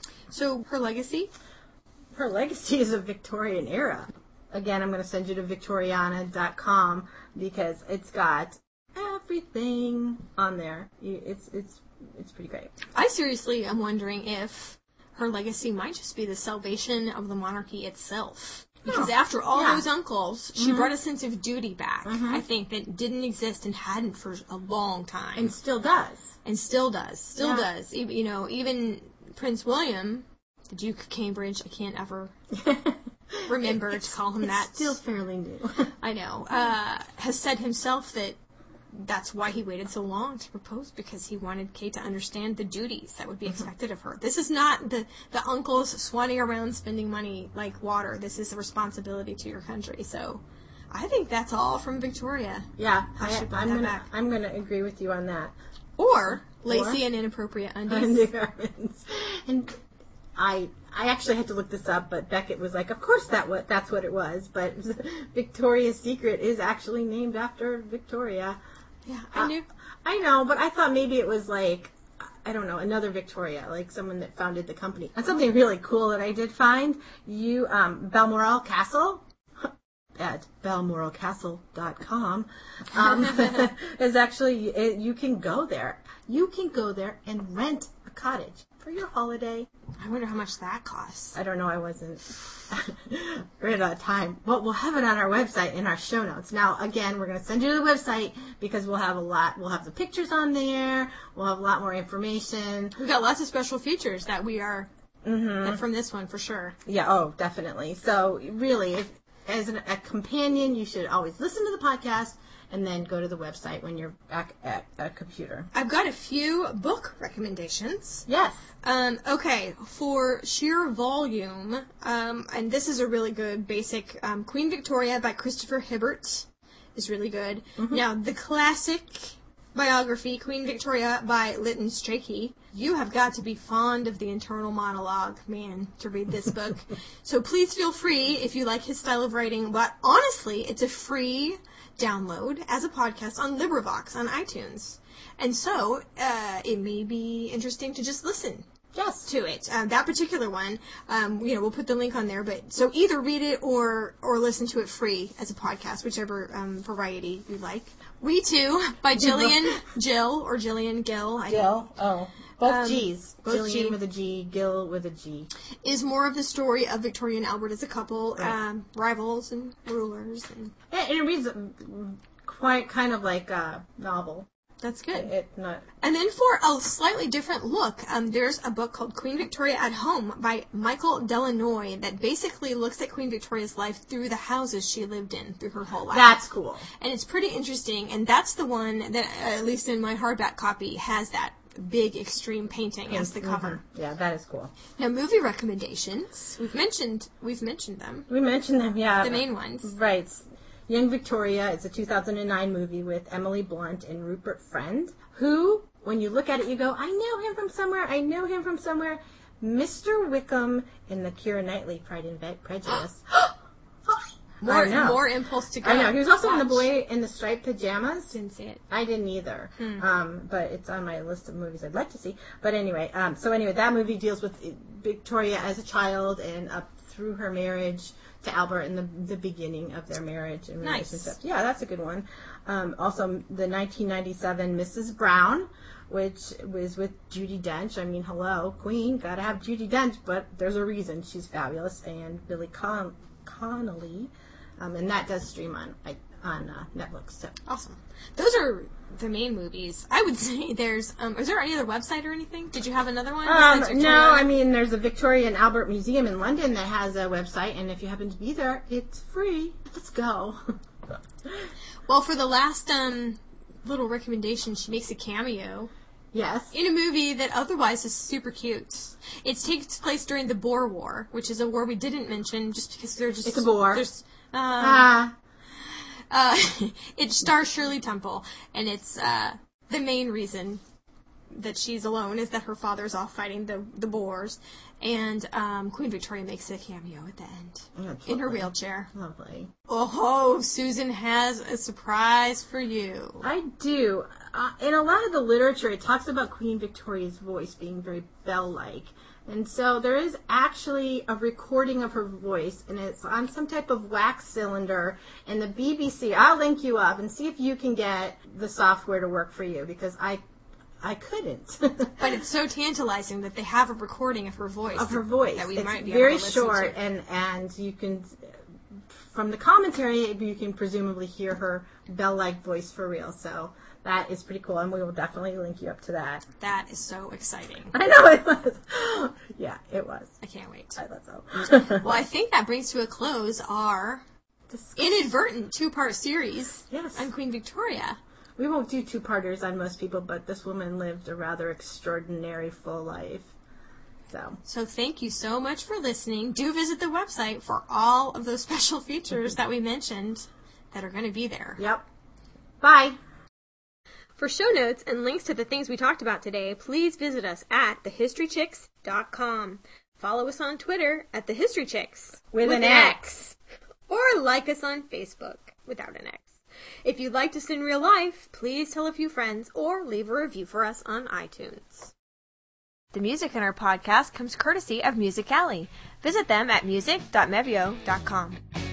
So, her legacy? Her legacy is a Victorian era. Again, I'm going to send you to Victoriana dot com because it's got everything on there. It's, it's, It's pretty great. I seriously am wondering if her legacy might just be the salvation of the monarchy itself. Because oh, after all yeah. those uncles, she mm-hmm. brought a sense of duty back, mm-hmm. I think, that didn't exist and hadn't for a long time. And still does. And still does. Still yeah. does. You know, even Prince William, the Duke of Cambridge, I can't ever remember to call him it's that. Still fairly new. I know. Uh, has said himself that that's why he waited so long to propose, because he wanted Kate to understand the duties that would be expected mm-hmm. of her. This is not the, the uncles swanning around spending money like water. This is a responsibility to your country. So I think that's all from Victoria. Yeah, I, I'm going to I'm going to agree with you on that. Or lacy or, and inappropriate undies. Undergarments. And I I actually had to look this up, but Beckett was like, of course that what that's what it was. But Victoria's Secret is actually named after Victoria. Yeah, I knew. Uh, I know, but I thought maybe it was like, I don't know, another Victoria, like someone that founded the company. And something really cool that I did find, you, um, Balmoral Castle, at balmoral castle dot com, um, is actually, it, you can go there. You can go there and rent a cottage for your holiday. I wonder how much that costs. I don't know. I wasn't right out of time. But we'll have it on our website in our show notes. Now, again, we're going to send you to the website because we'll have a lot. We'll have the pictures on there. We'll have a lot more information. We've got lots of special features that we are mm-hmm. from this one for sure. Yeah. Oh, definitely. So really, if, as an, a companion, you should always listen to the podcast and then go to the website when you're back at a computer. I've got a few book recommendations. Yes. Um, okay, for sheer volume, um, and this is a really good basic, um, Queen Victoria by Christopher Hibbert is really good. Mm-hmm. Now, the classic biography, Queen Victoria by Lytton Strachey. You have got to be fond of the internal monologue, man, to read this book. So please feel free if you like his style of writing, but honestly, it's a free download as a podcast on LibriVox on iTunes. And so, uh, it may be interesting to just listen yes. to it. Um, that particular one, um, you know, we'll put the link on there, but so either read it or, or listen to it free as a podcast, whichever, um, variety you like. We Too by Gillian Gill or Gillian Gill. I Gill, oh. Both um, G's. Both Gillian G. with a G, Gill with a G. Is more of the story of Victoria and Albert as a couple, right. um, rivals and rulers. And, and it reads quite kind of like a novel. That's good. It, it not. And then for a slightly different look, um, there's a book called Queen Victoria at Home by Michael Delanoy that basically looks at Queen Victoria's life through the houses she lived in through her whole life. That's cool. And it's pretty interesting, and that's the one that, uh, at least in my hardback copy, has that big extreme painting as the cover. Mm-hmm. Yeah, that is cool. Now, movie recommendations. We've mentioned we've mentioned them. We mentioned them, yeah. The main ones. Right. Young Victoria is a two thousand nine movie with Emily Blunt and Rupert Friend, who, when you look at it, you go, I know him from somewhere, I know him from somewhere. Mister Wickham in the Keira Knightley Pride and Prejudice. More, more impulse to go. I know. He was also in The Boy in the Striped Pajamas. Didn't see it. I didn't either. Hmm. Um, but it's on my list of movies I'd like to see. But anyway, um, so anyway, that movie deals with Victoria as a child and up through her marriage to Albert in the the beginning of their marriage and nice. relationship. Yeah, that's a good one. Um, also, the nineteen ninety-seven Missus Brown, which was with Judi Dench. I mean, hello, Queen, gotta have Judi Dench, but there's a reason she's fabulous. And Billy Con- Connolly. Um, and that does stream on on uh, Netflix. So awesome. Those are the main movies. I would say there's. Um, is there any other website or anything? Did you have another one? Um, no, I mean there's a Victoria and Albert Museum in London that has a website, and if you happen to be there, it's free. Let's go. Well, for the last um, little recommendation, she makes a cameo. Yes. In a movie that otherwise is super cute. It takes place during the Boer War, which is a war we didn't mention just because they're just. It's a Boer. There's, Um, ah. Uh, it stars Shirley Temple, and it's uh, the main reason that she's alone is that her father's off fighting the the Boers, and um, Queen Victoria makes a cameo at the end Oh, in her wheelchair. Lovely. Oh, Susan has a surprise for you. I do. Uh, in a lot of the literature, it talks about Queen Victoria's voice being very bell-like. And so there is actually a recording of her voice, and it's on some type of wax cylinder. And the B B C, I'll link you up and see if you can get the software to work for you, because I I couldn't. But it's so tantalizing that they have a recording of her voice. Of her voice. That we it's might be very able to listen short, to. and, and you can, from the commentary, you can presumably hear her bell-like voice for real. So that is pretty cool, and we will definitely link you up to that. That is so exciting. I know it was. Yeah, it was. I can't wait. I thought so. Well, I think that brings to a close our inadvertent two-part series Yes. on Queen Victoria. We won't do two-parters on most people, but this woman lived a rather extraordinary full life. So, So thank you so much for listening. Do visit the website for all of those special features that we mentioned that are going to be there. yep. Bye. For show notes and links to the things we talked about today, please visit us at the history chicks dot com. Follow us on Twitter at TheHistoryChicks With an X. Or like us on Facebook without an X. If you'd like us in real life, please tell a few friends or leave a review for us on iTunes. The music in our podcast comes courtesy of Music Alley. Visit them at music dot mevio dot com.